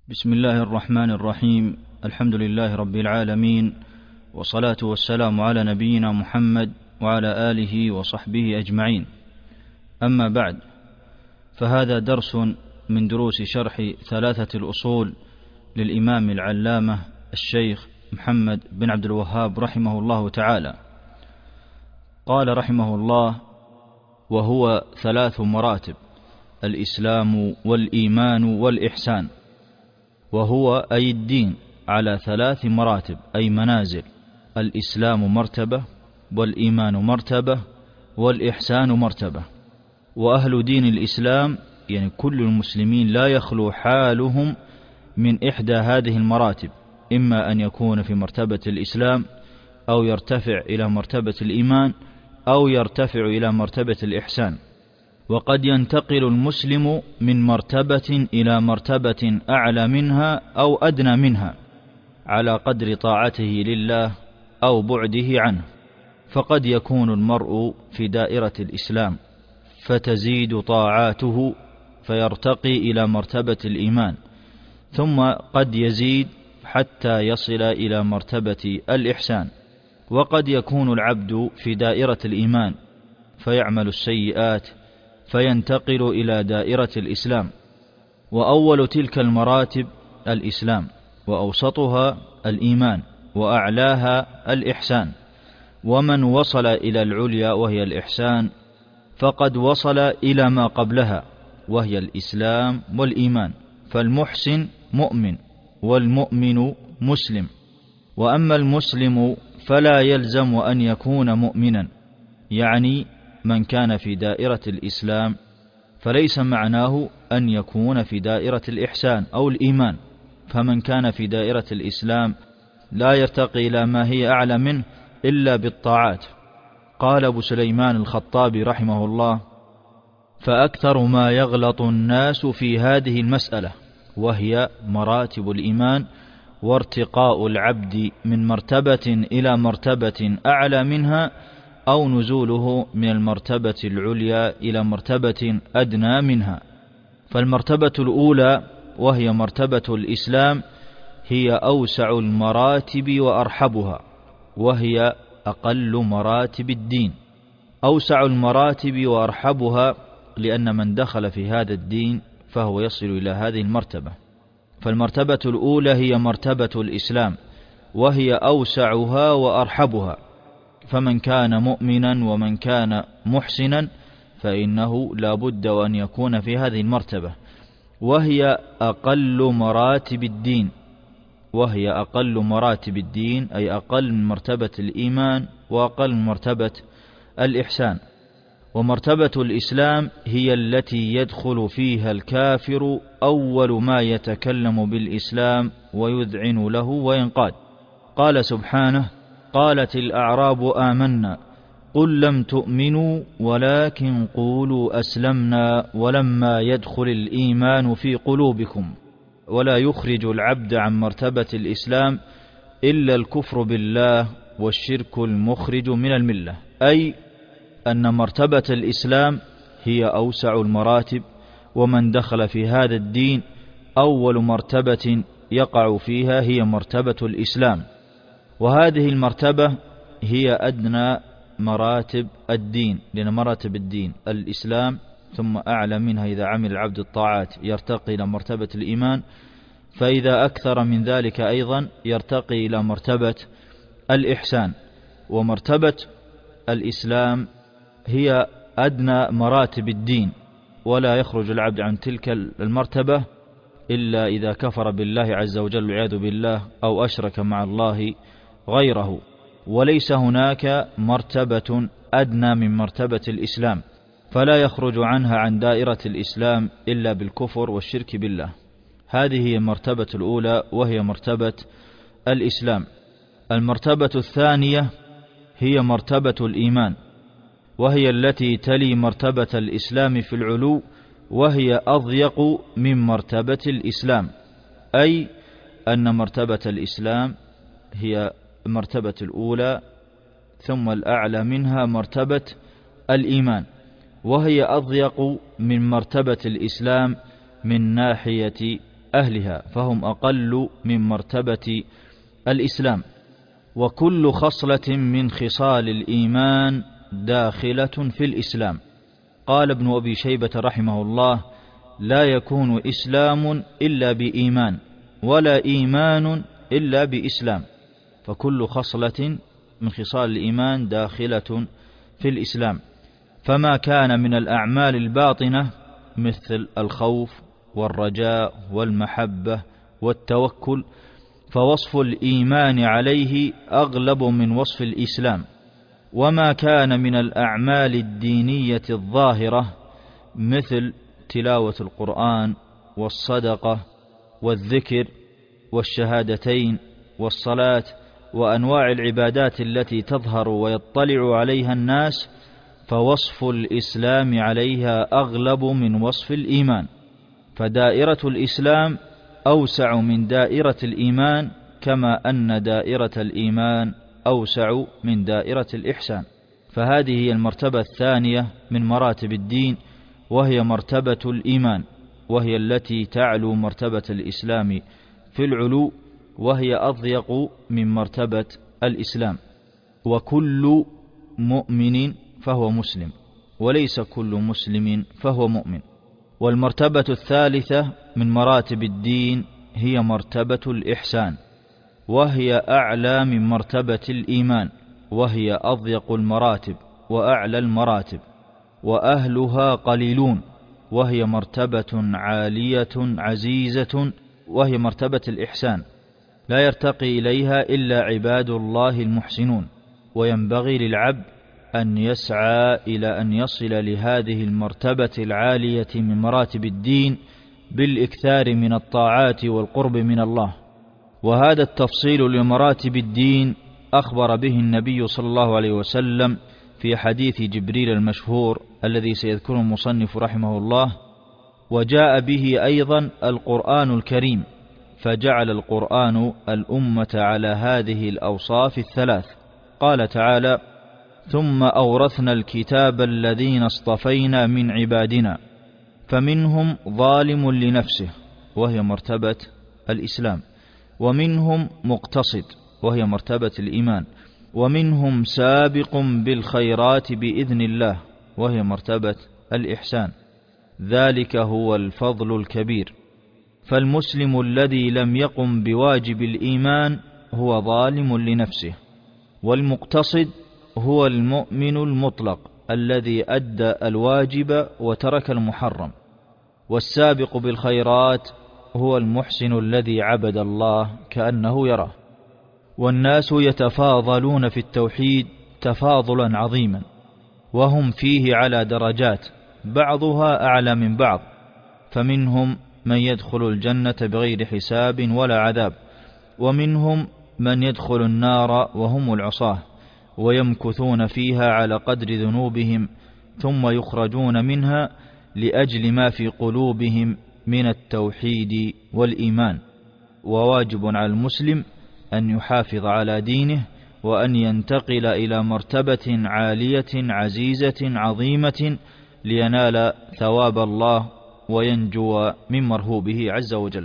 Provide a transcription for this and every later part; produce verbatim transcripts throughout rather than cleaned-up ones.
بسم الله الرحمن الرحيم. الحمد لله رب العالمين، والصلاة والسلام على نبينا محمد وعلى آله وصحبه أجمعين. أما بعد، فهذا درس من دروس شرح ثلاثة الأصول للإمام العلامة الشيخ محمد بن عبد الوهاب رحمه الله تعالى. قال رحمه الله: وهو ثلاث مراتب: الإسلام والإيمان والإحسان. وهو أي الدين على ثلاث مراتب، أي منازل: الإسلام مرتبة، والإيمان مرتبة، والإحسان مرتبة. وأهل دين الإسلام يعني كل المسلمين لا يخلو حالهم من إحدى هذه المراتب، إما أن يكون في مرتبة الإسلام، أو يرتفع إلى مرتبة الإيمان، أو يرتفع إلى مرتبة الإحسان. وقد ينتقل المسلم من مرتبة إلى مرتبة أعلى منها أو أدنى منها على قدر طاعته لله أو بعده عنه. فقد يكون المرء في دائرة الإسلام فتزيد طاعاته فيرتقي إلى مرتبة الإيمان، ثم قد يزيد حتى يصل إلى مرتبة الإحسان. وقد يكون العبد في دائرة الإيمان فيعمل السيئات فينتقل إلى دائرة الإسلام. وأول تلك المراتب الإسلام، وأوسطها الإيمان، وأعلاها الإحسان. ومن وصل إلى العليا وهي الإحسان فقد وصل إلى ما قبلها وهي الإسلام والإيمان. فالمحسن مؤمن، والمؤمن مسلم. وأما المسلم فلا يلزم أن يكون مؤمنا، يعني من كان في دائرة الإسلام فليس معناه أن يكون في دائرة الإحسان أو الإيمان. فمن كان في دائرة الإسلام لا يرتقي إلى ما هي أعلى منه إلا بالطاعات. قال أبو سليمان الخطابي رحمه الله: فأكثر ما يغلط الناس في هذه المسألة، وهي مراتب الإيمان، وارتقاء العبد من مرتبة إلى مرتبة أعلى منها، أو نزوله من المرتبة العليا إلى مرتبة أدنى منها. فالمرتبة الأولى وهي مرتبة الإسلام هي أوسع المراتب وأرحبها، وهي أقل مراتب الدين. أوسع المراتب وأرحبها لأن من دخل في هذا الدين فهو يصل إلى هذه المرتبة. فالمرتبة الأولى هي مرتبة الإسلام، وهي أوسعها وأرحبها. فمن كان مؤمنا ومن كان محسنا فإنه لا بد وأن يكون في هذه المرتبة، وهي أقل مراتب الدين. وهي أقل مراتب الدين أي أقل من مرتبة الإيمان وأقل من مرتبة الإحسان. ومرتبة الإسلام هي التي يدخل فيها الكافر أول ما يتكلم بالإسلام ويذعن له وينقاد. قال سبحانه: قالت الأعراب آمنا قل لم تؤمنوا ولكن قولوا أسلمنا ولما يدخل الإيمان في قلوبكم. ولا يخرج العبد عن مرتبة الإسلام إلا الكفر بالله والشرك المخرج من الملة. أي أن مرتبة الإسلام هي أوسع المراتب، ومن دخل في هذا الدين أول مرتبة يقع فيها هي مرتبة الإسلام. وهذه المرتبة هي أدنى مراتب الدين، لأن مراتب الدين الإسلام، ثم أعلى منها إذا عمل العبد الطاعات يرتقي إلى مرتبة الإيمان، فإذا أكثر من ذلك أيضا يرتقي إلى مرتبة الإحسان. ومرتبة الإسلام هي أدنى مراتب الدين، ولا يخرج العبد عن تلك المرتبة إلا إذا كفر بالله عز وجل والعياذ بالله، أو أشرك مع الله غيره. وليس هناك مرتبة أدنى من مرتبة الإسلام، فلا يخرج عنها عن دائرة الإسلام إلا بالكفر والشرك بالله. هذه هي المرتبة الأولى وهي مرتبة الإسلام. المرتبة الثانية هي مرتبة الإيمان، وهي التي تلي مرتبة الإسلام في العلو، وهي أضيق من مرتبة الإسلام. أي أن مرتبة الإسلام هي المرتبة الأولى، ثم الأعلى منها مرتبة الإيمان، وهي أضيق من مرتبة الإسلام من ناحية أهلها، فهم أقل من مرتبة الإسلام. وكل خصلة من خصال الإيمان داخلة في الإسلام. قال ابن أبي شيبة رحمه الله: لا يكون إسلام إلا بإيمان، ولا إيمان إلا بإسلام. فكل خصلة من خصال الإيمان داخلة في الإسلام. فما كان من الأعمال الباطنة مثل الخوف والرجاء والمحبة والتوكل فوصف الإيمان عليه أغلب من وصف الإسلام. وما كان من الأعمال الدينية الظاهرة مثل تلاوة القرآن والصدقة والذكر والشهادتين والصلاة وأنواع العبادات التي تظهر ويطلع عليها الناس فوصف الإسلام عليها أغلب من وصف الإيمان. فدائرة الإسلام أوسع من دائرة الإيمان، كما أن دائرة الإيمان أوسع من دائرة الإحسان. فهذه هي المرتبة الثانية من مراتب الدين، وهي مرتبة الإيمان، وهي التي تعلو مرتبة الإسلام في العلو، وهي أضيق من مرتبة الإسلام. وكل مؤمن فهو مسلم، وليس كل مسلم فهو مؤمن. والمرتبة الثالثة من مراتب الدين هي مرتبة الإحسان، وهي أعلى من مرتبة الإيمان، وهي أضيق المراتب وأعلى المراتب، وأهلها قليلون، وهي مرتبة عالية عزيزة، وهي مرتبة الإحسان لا يرتقي إليها إلا عباد الله المحسنون. وينبغي للعبد أن يسعى إلى أن يصل لهذه المرتبة العالية من مراتب الدين بالإكثار من الطاعات والقرب من الله. وهذا التفصيل لمراتب الدين أخبر به النبي صلى الله عليه وسلم في حديث جبريل المشهور الذي سيذكره المصنف رحمه الله. وجاء به أيضا القرآن الكريم، فجعل القرآن الأمة على هذه الأوصاف الثلاث. قال تعالى: ثم أورثنا الكتاب الذين اصطفينا من عبادنا فمنهم ظالم لنفسه، وهي مرتبة الإسلام، ومنهم مقتصد، وهي مرتبة الإيمان، ومنهم سابق بالخيرات بإذن الله، وهي مرتبة الإحسان. ذلك هو الفضل الكبير. فالمسلم الذي لم يقم بواجب الإيمان هو ظالم لنفسه، والمقتصد هو المؤمن المطلق الذي أدى الواجب وترك المحرم، والسابق بالخيرات هو المحسن الذي عبد الله كأنه يراه. والناس يتفاضلون في التوحيد تفاضلا عظيما، وهم فيه على درجات بعضها أعلى من بعض، فمنهم من يدخل الجنة بغير حساب ولا عذاب، ومنهم من يدخل النار وهم العصاة ويمكثون فيها على قدر ذنوبهم ثم يخرجون منها لأجل ما في قلوبهم من التوحيد والإيمان. وواجب على المسلم أن يحافظ على دينه، وأن ينتقل إلى مرتبة عالية عزيزة عظيمة لينال ثواب الله وينجو من مرهوبه عز وجل.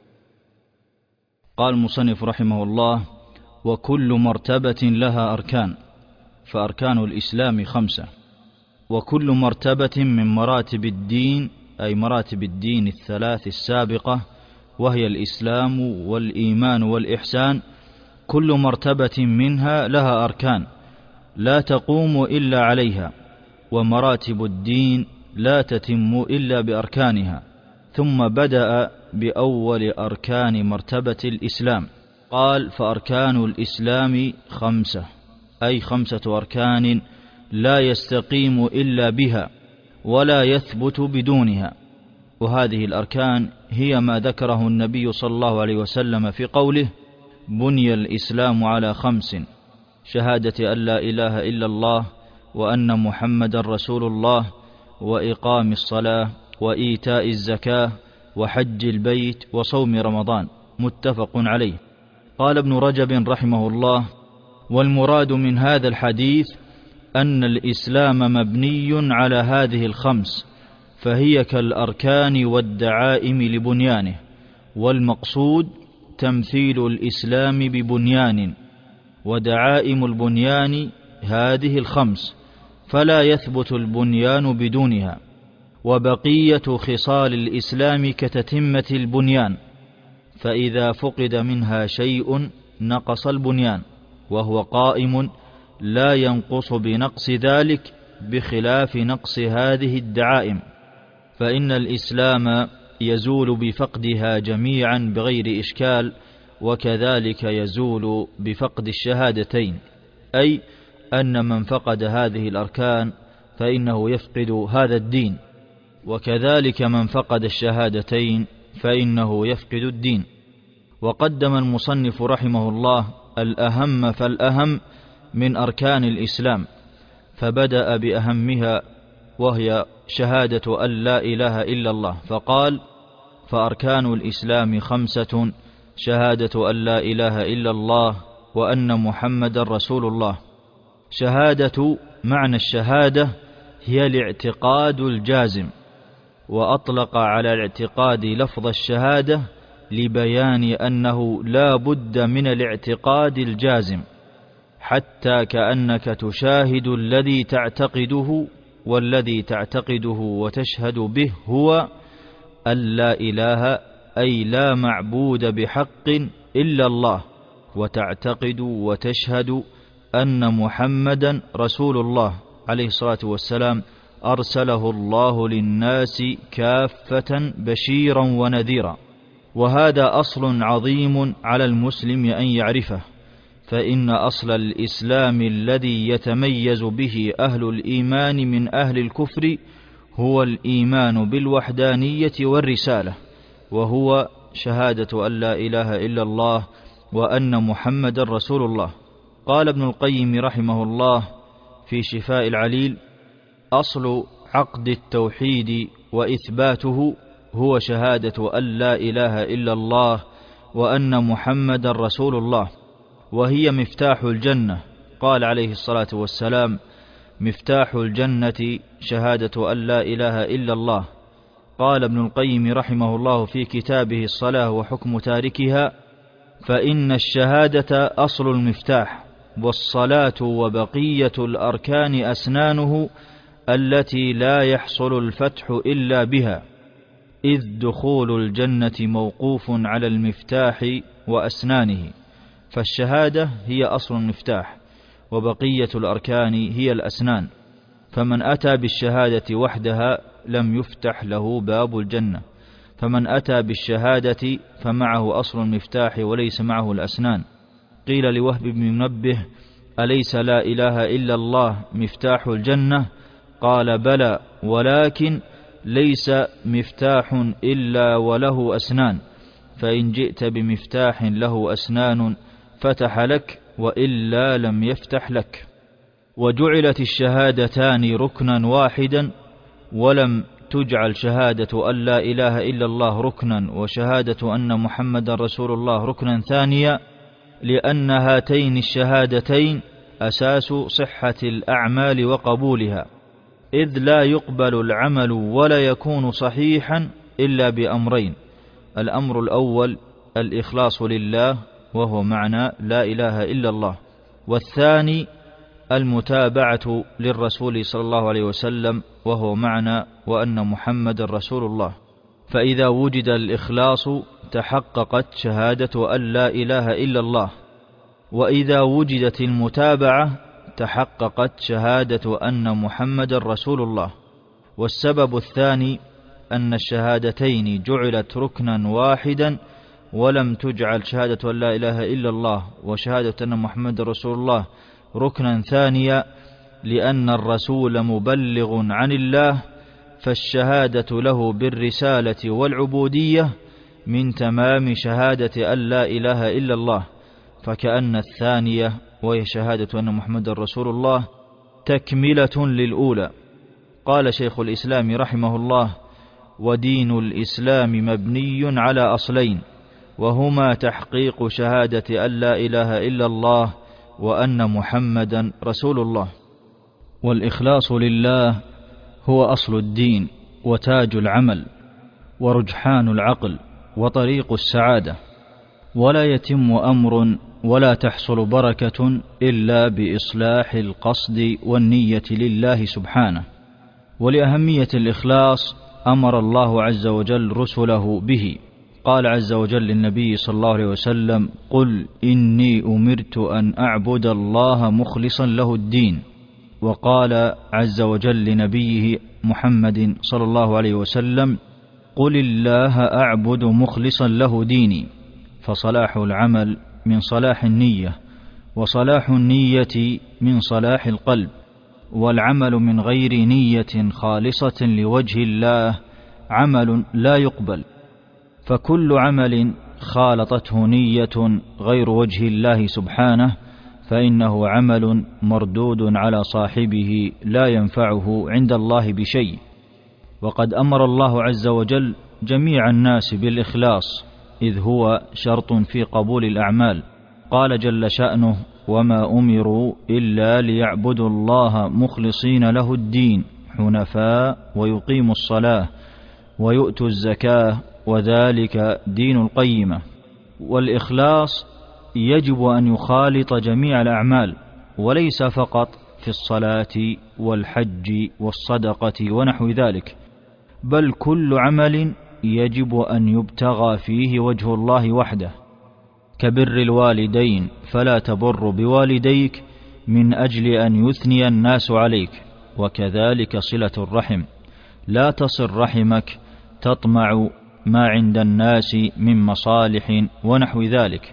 قال المصنف رحمه الله: وكل مرتبة لها أركان، فأركان الإسلام خمسة. وكل مرتبة من مراتب الدين، أي مراتب الدين الثلاث السابقة، وهي الإسلام والإيمان والإحسان، كل مرتبة منها لها أركان لا تقوم إلا عليها، ومراتب الدين لا تتم إلا بأركانها. ثم بدأ بأول أركان مرتبة الإسلام، قال: فأركان الإسلام خمسة، أي خمسة أركان لا يستقيم إلا بها ولا يثبت بدونها. وهذه الأركان هي ما ذكره النبي صلى الله عليه وسلم في قوله: بني الإسلام على خمس: شهادة أن لا إله إلا الله وأن محمد رسول الله، وإقام الصلاة، وإيتاء الزكاة، وحج البيت، وصوم رمضان. متفق عليه. قال ابن رجب رحمه الله: والمراد من هذا الحديث أن الإسلام مبني على هذه الخمس، فهي كالأركان والدعائم لبنيانه، والمقصود تمثيل الإسلام ببنيان، ودعائم البنيان هذه الخمس، فلا يثبت البنيان بدونها، وبقية خصال الإسلام كتتمة البنيان، فإذا فقد منها شيء نقص البنيان، وهو قائم لا ينقص بنقص ذلك، بخلاف نقص هذه الدعائم، فإن الإسلام يزول بفقدها جميعا بغير إشكال، وكذلك يزول بفقد الشهادتين، أي أن من فقد هذه الأركان فإنه يفقد هذا الدين، وكذلك من فقد الشهادتين فإنه يفقد الدين. وقدم المصنف رحمه الله الأهم فالأهم من أركان الإسلام، فبدأ بأهمها وهي شهادة أن لا إله إلا الله، فقال: فأركان الإسلام خمسة: شهادة أن لا إله إلا الله وأن محمد رسول الله. شهادة معنى الشهادة هي الاعتقاد الجازم، وأطلق على الاعتقاد لفظ الشهادة لبيان أنه لا بد من الاعتقاد الجازم، حتى كأنك تشاهد الذي تعتقده، والذي تعتقده وتشهد به هو أن لا إله، أي لا معبود بحق إلا الله، وتعتقد وتشهد أن محمدا رسول الله عليه الصلاة والسلام أرسله الله للناس كافة بشيرا ونذيرا. وهذا أصل عظيم على المسلم أن يعرفه، فإن أصل الإسلام الذي يتميز به أهل الإيمان من أهل الكفر هو الإيمان بالوحدانية والرسالة، وهو شهادة أن لا إله إلا الله وأن محمد رسول الله. قال ابن القيم رحمه الله في شفاء العليل: أصل عقد التوحيد وإثباته هو شهادة أن لا إله إلا الله وأن محمد رسول الله، وهي مفتاح الجنة. قال عليه الصلاة والسلام: مفتاح الجنة شهادة أن لا إله إلا الله. قال ابن القيم رحمه الله في كتابه الصلاة وحكم تاركها: فإن الشهادة أصل المفتاح، والصلاة وبقية الأركان أسنانه التي لا يحصل الفتح إلا بها، إذ دخول الجنة موقوف على المفتاح وأسنانه، فالشهادة هي أصل المفتاح، وبقية الأركان هي الأسنان، فمن أتى بالشهادة وحدها لم يفتح له باب الجنة، فمن أتى بالشهادة فمعه أصل المفتاح وليس معه الأسنان. قيل لوهب بن منبه: أليس لا إله إلا الله مفتاح الجنة؟ قال: بلى، ولكن ليس مفتاح إلا وله أسنان، فإن جئت بمفتاح له أسنان فتح لك، وإلا لم يفتح لك. وجعلت الشهادتان ركنا واحدا، ولم تجعل شهادة أن لا إله إلا الله ركنا وشهادة أن محمد رسول الله ركنا ثانيا، لأن هاتين الشهادتين أساس صحة الأعمال وقبولها، إذ لا يقبل العمل ولا يكون صحيحا إلا بأمرين: الأمر الأول الإخلاص لله، وهو معنى لا إله إلا الله، والثاني المتابعة للرسول صلى الله عليه وسلم، وهو معنى وأن محمد رسول الله. فإذا وجد الإخلاص تحققت شهادة أن لا إله إلا الله، وإذا وجدت المتابعة تحققت شهادة أن محمد رسول الله. والسبب الثاني أن الشهادتين جعلت ركنا واحدا، ولم تجعل شهادة أن لا إله إلا الله وشهادة أن محمد رسول الله ركنا ثانيا، لأن الرسول مبلغ عن الله، فالشهادة له بالرسالة والعبودية من تمام شهادة أن لا إله إلا الله، فكأن الثانية وهي شهادة أن محمد رسول الله تكملة للأولى. قال شيخ الإسلام رحمه الله: ودين الإسلام مبني على أصلين، وهما تحقيق شهادة أن لا إله إلا الله وأن محمدا رسول الله. والإخلاص لله هو أصل الدين وتاج العمل ورجحان العقل، وطريق السعادة، ولا يتم أمر ولا تحصل بركة إلا بإصلاح القصد والنية لله سبحانه. ولأهمية الإخلاص أمر الله عز وجل رسله به. قال عز وجل للنبي صلى الله عليه وسلم: قل إني أمرت أن أعبد الله مخلصا له الدين. وقال عز وجل لنبيه محمد صلى الله عليه وسلم: قل الله أعبد مخلصا له ديني. فصلاح العمل من صلاح النية، وصلاح النية من صلاح القلب، والعمل من غير نية خالصة لوجه الله عمل لا يقبل. فكل عمل خالطته نية غير وجه الله سبحانه فإنه عمل مردود على صاحبه لا ينفعه عند الله بشيء. وقد أمر الله عز وجل جميع الناس بالإخلاص، إذ هو شرط في قبول الأعمال. قال جل شأنه: وما أمروا إلا ليعبدوا الله مخلصين له الدين حنفاء ويقيموا الصلاة ويؤتوا الزكاة وذلك دين القيمة. والإخلاص يجب أن يخالط جميع الأعمال، وليس فقط في الصلاة والحج والصدقة ونحو ذلك، بل كل عمل يجب أن يبتغى فيه وجه الله وحده، كبر الوالدين فلا تبر بوالديك من أجل أن يثني الناس عليك، وكذلك صلة الرحم، لا تصل رحمك تطمع ما عند الناس من مصالح ونحو ذلك.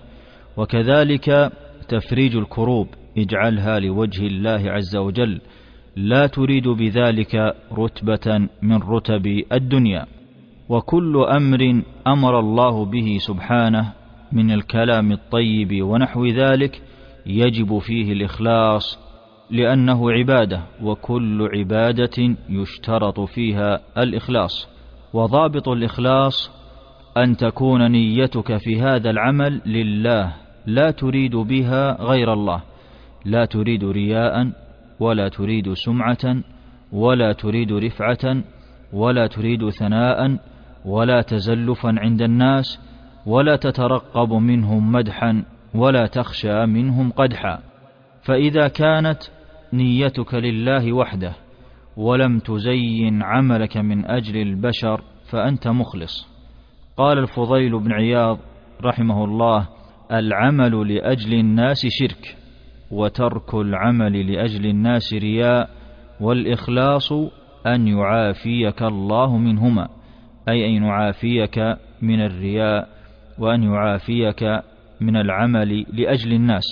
وكذلك تفريج الكروب، اجعلها لوجه الله عز وجل، لا تريد بذلك رتبة من رتب الدنيا. وكل أمر أمر الله به سبحانه من الكلام الطيب ونحو ذلك يجب فيه الإخلاص، لأنه عبادة، وكل عبادة يشترط فيها الإخلاص. وضابط الإخلاص أن تكون نيتك في هذا العمل لله، لا تريد بها غير الله، لا تريد رياء، ولا تريد سمعة، ولا تريد رفعة، ولا تريد ثناء، ولا تزلفا عند الناس، ولا تترقب منهم مدحا، ولا تخشى منهم قدحا. فإذا كانت نيتك لله وحده ولم تزين عملك من أجل البشر فأنت مخلص. قال الفضيل بن عياض رحمه الله: العمل لأجل الناس شرك، وترك العمل لأجل الناس رياء، والإخلاص أن يعافيك الله منهما، أي أن يعافيك من الرياء، وأن يعافيك من العمل لأجل الناس.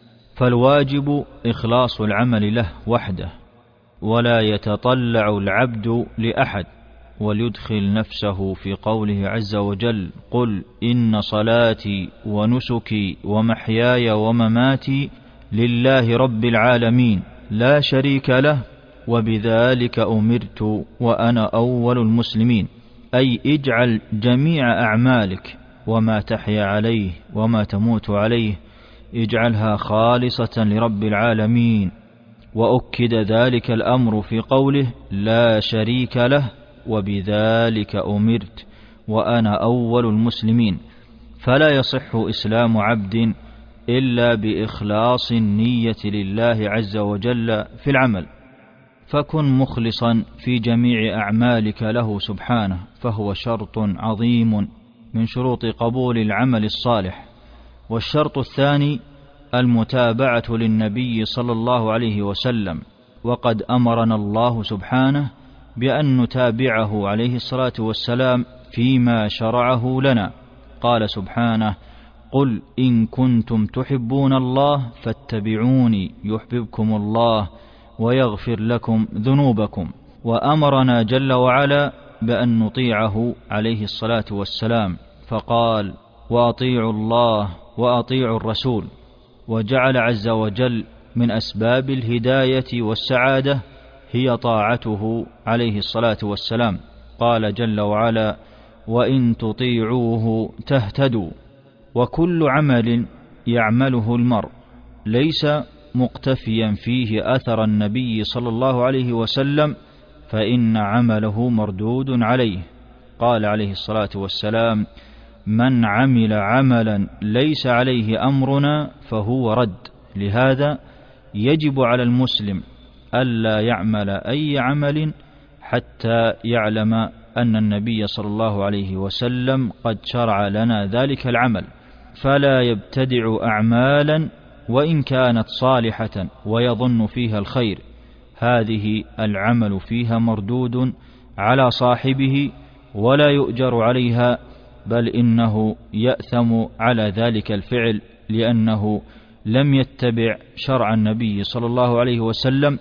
فالواجب إخلاص العمل له وحده، ولا يتطلع العبد لأحد، وليدخل نفسه في قوله عز وجل: قل إن صلاتي ونسكي ومحياي ومماتي لله رب العالمين لا شريك له وبذلك أمرت وأنا أول المسلمين. أي اجعل جميع أعمالك وما تحيا عليه وما تموت عليه اجعلها خالصة لرب العالمين. وأكد ذلك الأمر في قوله: لا شريك له وبذلك أمرت وأنا أول المسلمين. فلا يصح إسلام عبد إلا بإخلاص النية لله عز وجل في العمل. فكن مخلصا في جميع أعمالك له سبحانه، فهو شرط عظيم من شروط قبول العمل الصالح. والشرط الثاني المتابعة للنبي صلى الله عليه وسلم، وقد أمرنا الله سبحانه بأن نتابعه عليه الصلاة والسلام فيما شرعه لنا. قال سبحانه: قل إن كنتم تحبون الله فاتبعوني يحببكم الله ويغفر لكم ذنوبكم. وأمرنا جل وعلا بأن نطيعه عليه الصلاة والسلام، فقال: وأطيعوا الله وأطيعوا الرسول. وجعل عز وجل من أسباب الهداية والسعادة هي طاعته عليه الصلاة والسلام. قال جل وعلا: وإن تطيعوه تهتدوا. وكل عمل يعمله المرء ليس مقتفيا فيه أثر النبي صلى الله عليه وسلم فإن عمله مردود عليه. قال عليه الصلاة والسلام: من عمل عملا ليس عليه أمرنا فهو رد. لهذا يجب على المسلم ألا يعمل أي عمل حتى يعلم أن النبي صلى الله عليه وسلم قد شرع لنا ذلك العمل، فلا يبتدع أعمالا وإن كانت صالحة ويظن فيها الخير، هذه العمل فيها مردود على صاحبه ولا يؤجر عليها، بل إنه يأثم على ذلك الفعل لأنه لم يتبع شرع النبي صلى الله عليه وسلم.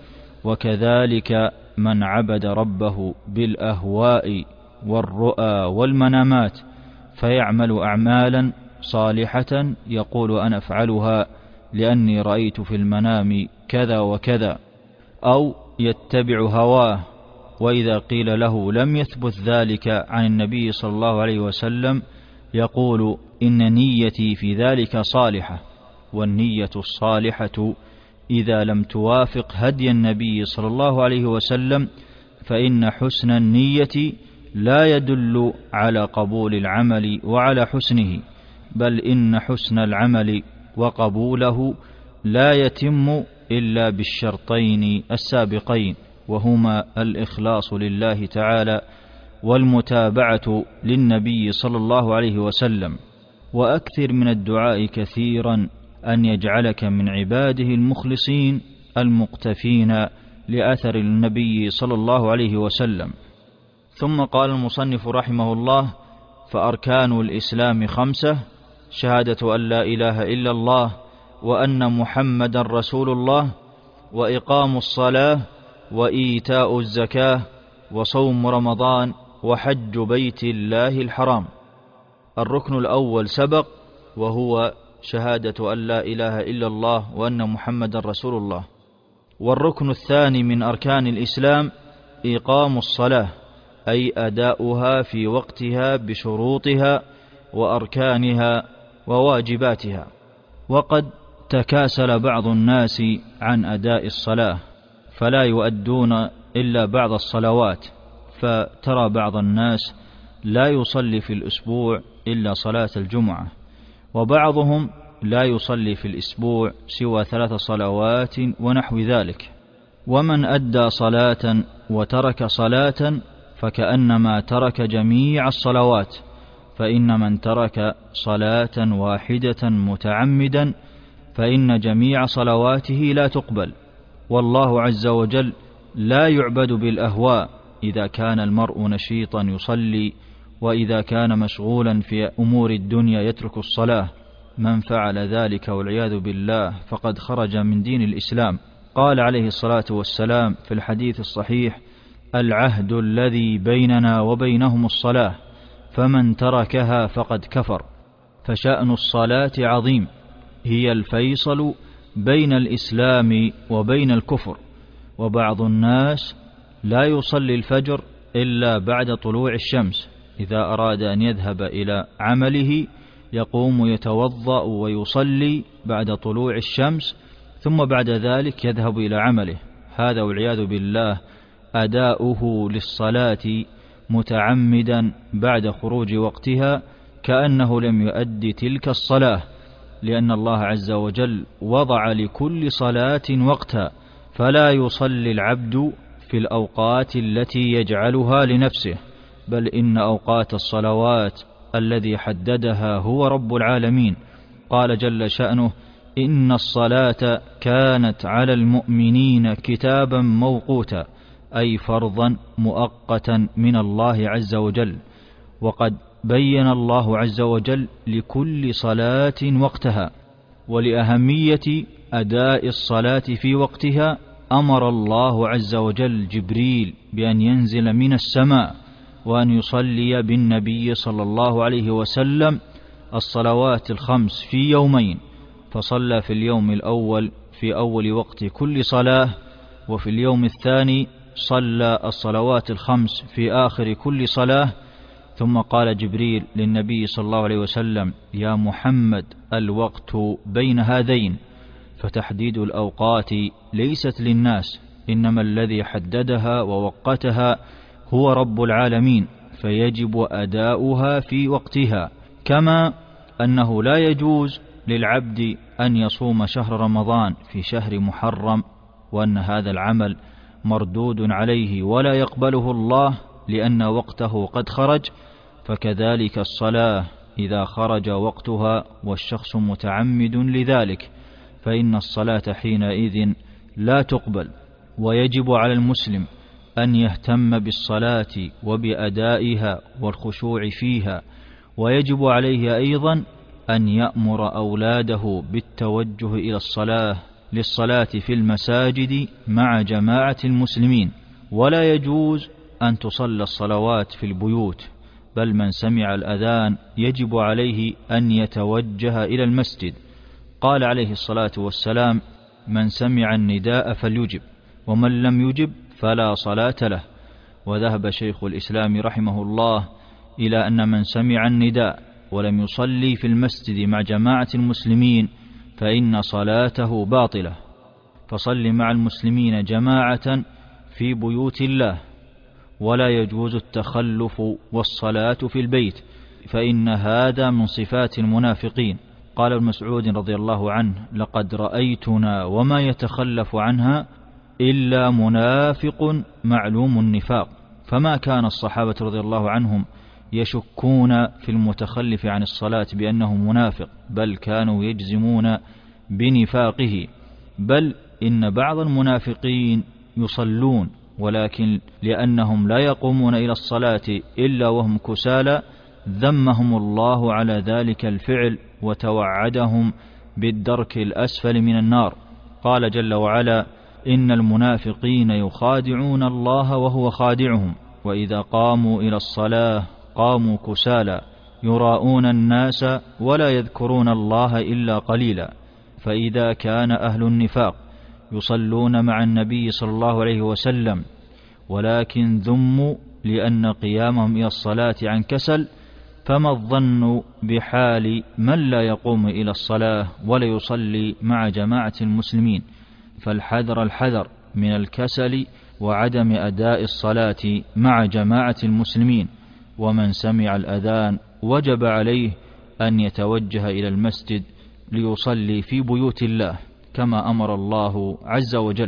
وكذلك من عبد ربه بالأهواء والرؤى والمنامات فيعمل أعمالا صالحة يقول أنا أفعلها لأني رأيت في المنام كذا وكذا، أو يتبع هواه، وإذا قيل له لم يثبت ذلك عن النبي صلى الله عليه وسلم يقول إن نيتي في ذلك صالحة. والنية الصالحة إذا لم توافق هدي النبي صلى الله عليه وسلم فإن حسن النية لا يدل على قبول العمل وعلى حسنه، بل إن حسن العمل وقبوله لا يتم إلا بالشرطين السابقين، وهما الإخلاص لله تعالى والمتابعة للنبي صلى الله عليه وسلم. وأكثر من الدعاء كثيرا أن يجعلك من عباده المخلصين المقتفين لأثر النبي صلى الله عليه وسلم. ثم قال المصنف رحمه الله: فأركان الإسلام خمسة: شهادة أن لا إله إلا الله وأن محمدا رسول الله، وإقام الصلاة، وإيتاء الزكاة، وصوم رمضان، وحج بيت الله الحرام. الركن الأول سبق وهو شهادة أن لا إله إلا الله وأن محمدا رسول الله. والركن الثاني من أركان الإسلام إقام الصلاة، أي أداؤها في وقتها بشروطها وأركانها وواجباتها. وقد تكاسل بعض الناس عن أداء الصلاة فلا يؤدون إلا بعض الصلوات، فترى بعض الناس لا يصلي في الأسبوع إلا صلاة الجمعة، وبعضهم لا يصلي في الأسبوع سوى ثلاث صلوات ونحو ذلك. ومن أدى صلاة وترك صلاة فكأنما ترك جميع الصلوات، فإن من ترك صلاة واحدة متعمدا فإن جميع صلواته لا تقبل. والله عز وجل لا يعبد بالأهواء، إذا كان المرء نشيطا يصلي، وإذا كان مشغولا في أمور الدنيا يترك الصلاة. من فعل ذلك والعياذ بالله فقد خرج من دين الإسلام. قال عليه الصلاة والسلام في الحديث الصحيح: العهد الذي بيننا وبينهم الصلاة، فمن تركها فقد كفر. فشأن الصلاة عظيم، هي الفيصل بين الإسلام وبين الكفر. وبعض الناس لا يصلي الفجر إلا بعد طلوع الشمس، إذا أراد أن يذهب إلى عمله يقوم يتوضأ ويصلي بعد طلوع الشمس، ثم بعد ذلك يذهب إلى عمله. هذا والعياذ بالله أداؤه للصلاة متعمدا بعد خروج وقتها كأنه لم يؤدي تلك الصلاة، لأن الله عز وجل وضع لكل صلاة وقتا، فلا يصلي العبد في الأوقات التي يجعلها لنفسه، بل إن أوقات الصلوات الذي حددها هو رب العالمين. قال جل شأنه: إن الصلاة كانت على المؤمنين كتابا موقوتا، أي فرضا مؤقتا من الله عز وجل. وقد بين الله عز وجل لكل صلاة وقتها. ولأهمية أداء الصلاة في وقتها أمر الله عز وجل جبريل بأن ينزل من السماء وأن يصلي بالنبي صلى الله عليه وسلم الصلوات الخمس في يومين، فصلى في اليوم الأول في أول وقت كل صلاة، وفي اليوم الثاني صلى الصلوات الخمس في آخر كل صلاة. ثم قال جبريل للنبي صلى الله عليه وسلم: يا محمد الوقت بين هذين. فتحديد الأوقات ليست للناس، إنما الذي حددها ووقتها هو رب العالمين، فيجب أداؤها في وقتها، كما أنه لا يجوز للعبد أن يصوم شهر رمضان في شهر محرم، وأن هذا العمل مردود عليه ولا يقبله الله لأن وقته قد خرج. فكذلك الصلاة إذا خرج وقتها والشخص متعمد لذلك فإن الصلاة حينئذ لا تقبل. ويجب على المسلم أن يهتم بالصلاة وبأدائها والخشوع فيها، ويجب عليه أيضا أن يأمر أولاده بالتوجه إلى الصلاة للصلاة في المساجد مع جماعة المسلمين، ولا يجوز أن تصلى الصلوات في البيوت، بل من سمع الأذان يجب عليه أن يتوجه إلى المسجد. قال عليه الصلاة والسلام: من سمع النداء فليجب، ومن لم يجب فلا صلاة له. وذهب شيخ الإسلام رحمه الله إلى أن من سمع النداء ولم يصلي في المسجد مع جماعة المسلمين فإن صلاته باطلة. فصل مع المسلمين جماعة في بيوت الله، ولا يجوز التخلف والصلاة في البيت، فإن هذا من صفات المنافقين. قال ابن مسعود رضي الله عنه: لقد رأيتنا وما يتخلف عنها إلا منافق معلوم النفاق. فما كان الصحابة رضي الله عنهم يشكون في المتخلف عن الصلاة بأنه منافق، بل كانوا يجزمون بنفاقه. بل إن بعض المنافقين يصلون، ولكن لأنهم لا يقومون إلى الصلاة إلا وهم كسالى ذمهم الله على ذلك الفعل وتوعدهم بالدرك الأسفل من النار. قال جل وعلا: إن المنافقين يخادعون الله وهو خادعهم وإذا قاموا إلى الصلاة قاموا كسالى يراءون الناس ولا يذكرون الله إلا قليلا. فإذا كان أهل النفاق يصلون مع النبي صلى الله عليه وسلم ولكن ذموا لأن قيامهم إلى الصلاة عن كسل، فما الظن بحال من لا يقوم إلى الصلاة ولا يصلي مع جماعة المسلمين؟ فالحذر الحذر من الكسل وعدم أداء الصلاة مع جماعة المسلمين. ومن سمع الأذان وجب عليه أن يتوجه إلى المسجد ليصلي في بيوت الله كما أمر الله عز وجل.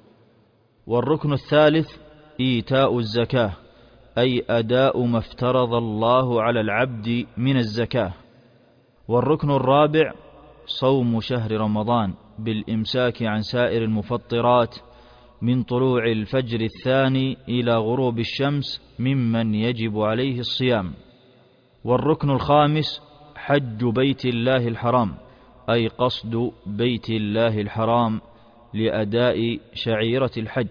والركن الثالث إيتاء الزكاة، أي أداء ما افترض الله على العبد من الزكاة. والركن الرابع صوم شهر رمضان بالإمساك عن سائر المفطرات من طلوع الفجر الثاني إلى غروب الشمس ممن يجب عليه الصيام. والركن الخامس حج بيت الله الحرام، أي قصد بيت الله الحرام لأداء شعيرة الحج.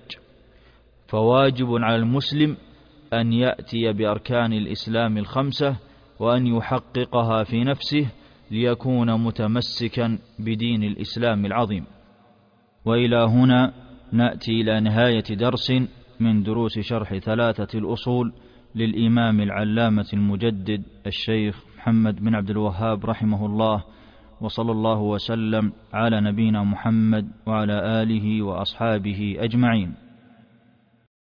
فواجب على المسلم أن يأتي بأركان الإسلام الخمسة وأن يحققها في نفسه ليكون متمسكا بدين الإسلام العظيم. وإلى هنا نأتي إلى نهاية درس من دروس شرح ثلاثة الأصول للإمام العلامة المجدد الشيخ محمد بن عبد الوهاب رحمه الله، وصلى الله وسلم على نبينا محمد وعلى آله وأصحابه أجمعين.